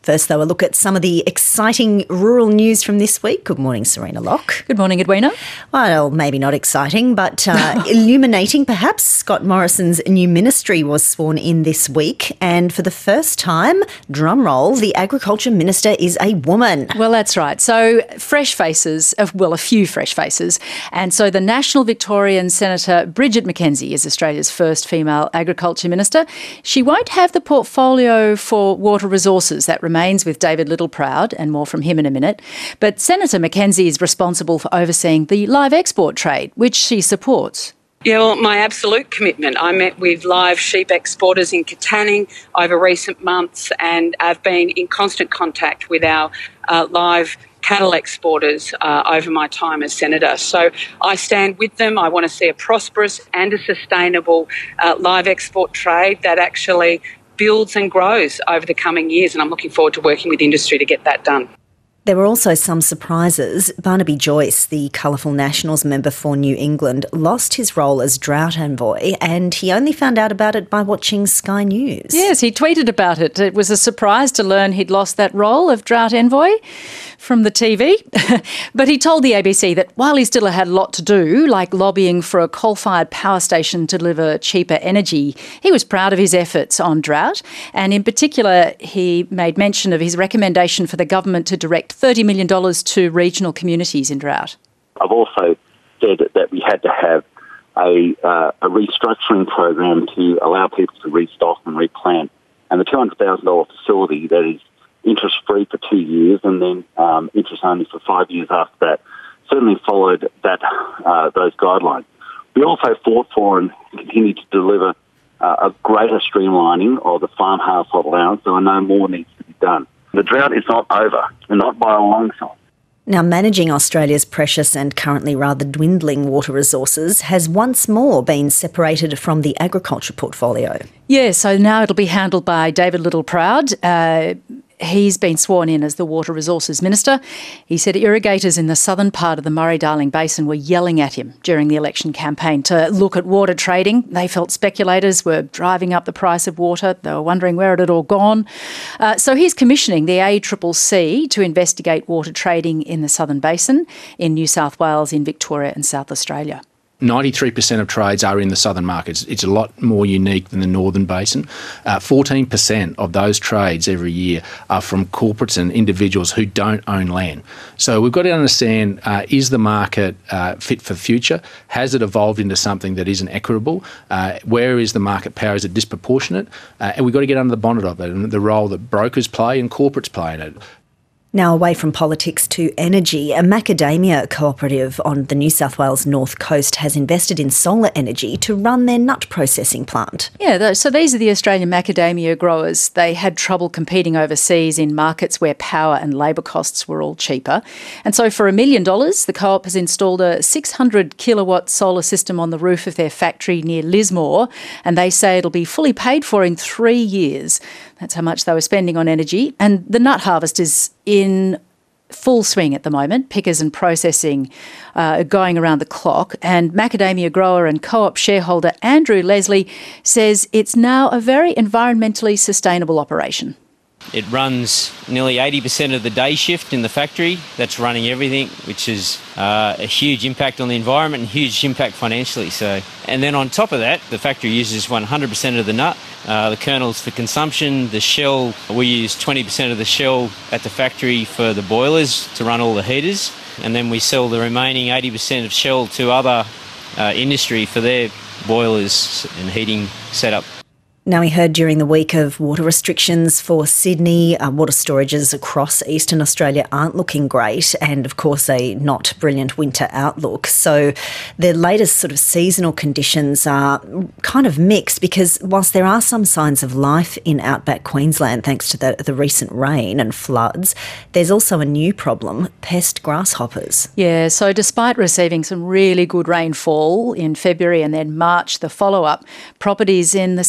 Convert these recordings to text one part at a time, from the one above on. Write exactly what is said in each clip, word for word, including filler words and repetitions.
First, though, a look at some of the exciting rural news from this week. Good morning, Serena Locke. Good morning, Edwina. Well, maybe not exciting, but uh, illuminating perhaps. Scott Morrison's new ministry was sworn in this week, and for the first time, drum roll, the Agriculture Minister is a woman. Well, that's right. So fresh faces, well, a few fresh faces. And so the National Victorian Senator Bridget McKenzie is Australia's first female Agriculture Minister. She won't have the portfolio for water resources that remains with David Littleproud, and more from him in a minute. But Senator McKenzie is responsible for overseeing the live export trade, which she supports. Yeah, well, my absolute commitment. I met with live sheep exporters in Katanning over recent months, and I've been in constant contact with our uh, live cattle exporters uh, over my time as Senator. So I stand with them. I want to see a prosperous and a sustainable uh, live export trade that actually builds and grows over the coming years, and I'm looking forward to working with industry to get that done. There were also some surprises. Barnaby Joyce, the colourful Nationals member for New England, lost his role as drought envoy, and he only found out about it by watching Sky News. Yes, he tweeted about it. It was a surprise to learn he'd lost that role of drought envoy from the T V. But he told the A B C that while he still had a lot to do, like lobbying for a coal-fired power station to deliver cheaper energy, he was proud of his efforts on drought. And in particular, he made mention of his recommendation for the government to direct thirty million dollars to regional communities in drought. I've also said that we had to have a, uh, a restructuring program to allow people to restock and replant. And the two hundred thousand dollars facility that is interest-free for two years and then um, interest only for five years after that certainly followed that uh, those guidelines. We also fought for and continue to deliver uh, a greater streamlining of the farm household allowance, so I know more needs to be done. The drought is not over, and not by a long shot. Now, managing Australia's precious and currently rather dwindling water resources has once more been separated from the agriculture portfolio. Yeah, so now it'll be handled by David Littleproud. Uh, He's been sworn in as the Water Resources Minister. He said irrigators in the southern part of the Murray-Darling Basin were yelling at him during the election campaign to look at water trading. They felt speculators were driving up the price of water. They were wondering where it had all gone. Uh, so he's commissioning the A C C C to investigate water trading in the southern basin, in New South Wales, in Victoria and South Australia. ninety-three percent of trades are in the southern markets. It's a lot more unique than the northern basin. Uh, fourteen percent of those trades every year are from corporates and individuals who don't own land. So we've got to understand, uh, is the market uh, fit for the future? Has it evolved into something that isn't equitable? Uh, where is the market power? Is it disproportionate? Uh, and we've got to get under the bonnet of it and the role that brokers play and corporates play in it. Now, away from politics to energy, a macadamia cooperative on the New South Wales North Coast has invested in solar energy to run their nut processing plant. Yeah, so these are the Australian macadamia growers. They had trouble competing overseas in markets where power and labour costs were all cheaper. And so for a million dollars, the co-op has installed a six hundred kilowatt solar system on the roof of their factory near Lismore, and they say it'll be fully paid for in three years. That's how much they were spending on energy. And the nut harvest is in full swing at the moment. Pickers and processing uh, are going around the clock. And macadamia grower and co-op shareholder Andrew Leslie says it's now a very environmentally sustainable operation. It runs nearly eighty percent of the day shift in the factory. That's running everything, which is uh, a huge impact on the environment and huge impact financially. So, and then on top of that, the factory uses one hundred percent of the nut, uh, the kernels for consumption, the shell, we use twenty percent of the shell at the factory for the boilers to run all the heaters, and then we sell the remaining eighty percent of shell to other uh, industry for their boilers and heating setup. Now, we heard during the week of water restrictions for Sydney. Uh, water storages across eastern Australia aren't looking great, and of course a not brilliant winter outlook. So the latest sort of seasonal conditions are kind of mixed, because whilst there are some signs of life in outback Queensland thanks to the, the recent rain and floods, there's also a new problem: pest grasshoppers. Yeah, so despite receiving some really good rainfall in February and then March, the follow-up, properties in the central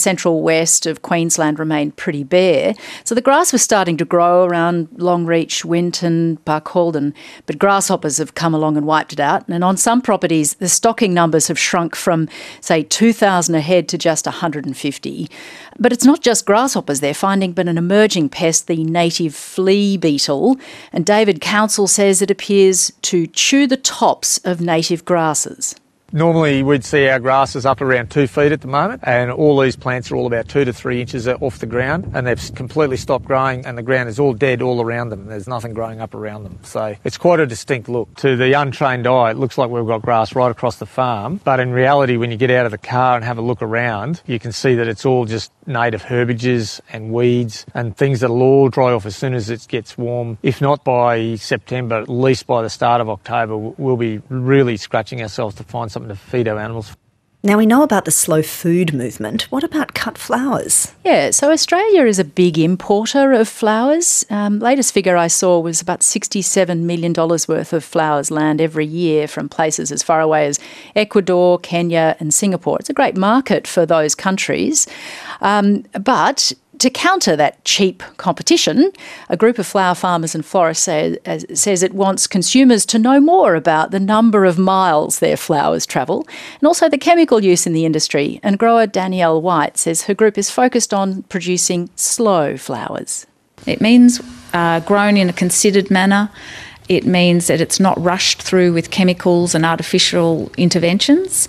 northwest of Queensland remained pretty bare. So the grass was starting to grow around Longreach, Winton, Barcaldine, but grasshoppers have come along and wiped it out. And on some properties, the stocking numbers have shrunk from, say, two thousand a head to just one hundred fifty. But it's not just grasshoppers they're finding, but an emerging pest, the native flea beetle. And David Council says it appears to chew the tops of native grasses. Normally we'd see our grasses up around two feet at the moment, and all these plants are all about two to three inches off the ground, and they've completely stopped growing and the ground is all dead all around them. There's nothing growing up around them. So it's quite a distinct look. To the untrained eye, it looks like we've got grass right across the farm, but in reality when you get out of the car and have a look around, you can see that it's all just native herbages and weeds and things that'll all dry off as soon as it gets warm. If not by September, at least by the start of October, we'll be really scratching ourselves to find something to feed our animals. Now, we know about the slow food movement. What about cut flowers? Yeah, so Australia is a big importer of flowers. Um, latest figure I saw was about sixty-seven million dollars worth of flowers land every year from places as far away as Ecuador, Kenya and Singapore. It's a great market for those countries. Um, but to counter that cheap competition, a group of flower farmers and florists say, as, says it wants consumers to know more about the number of miles their flowers travel and also the chemical use in the industry. And grower Danielle White says her group is focused on producing slow flowers. It means uh, grown in a considered manner. It means that it's not rushed through with chemicals and artificial interventions.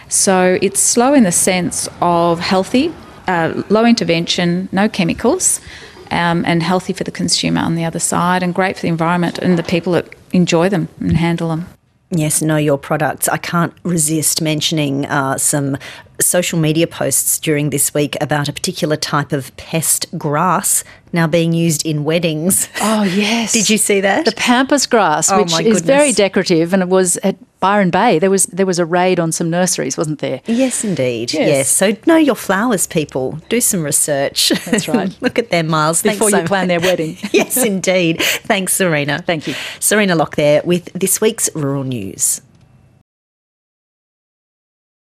So it's slow in the sense of healthy, Uh, low intervention, no chemicals, um, and healthy for the consumer on the other side, and great for the environment and the people that enjoy them and handle them. Yes, know your products. I can't resist mentioning uh, some social media posts during this week about a particular type of pest grass now being used in weddings. Oh, yes. Did you see that? The pampas grass, Oh, which my is very goodness. decorative, and it was at Byron Bay. There was there was a raid on some nurseries, wasn't there? Yes, indeed. Yes. Yes. So know your flowers, people. Do some research. That's right. Look at their miles. Before Thanks you so plan much. their wedding. Yes, indeed. Thanks, Serena. Thank you. Serena Lock there with this week's Rural News.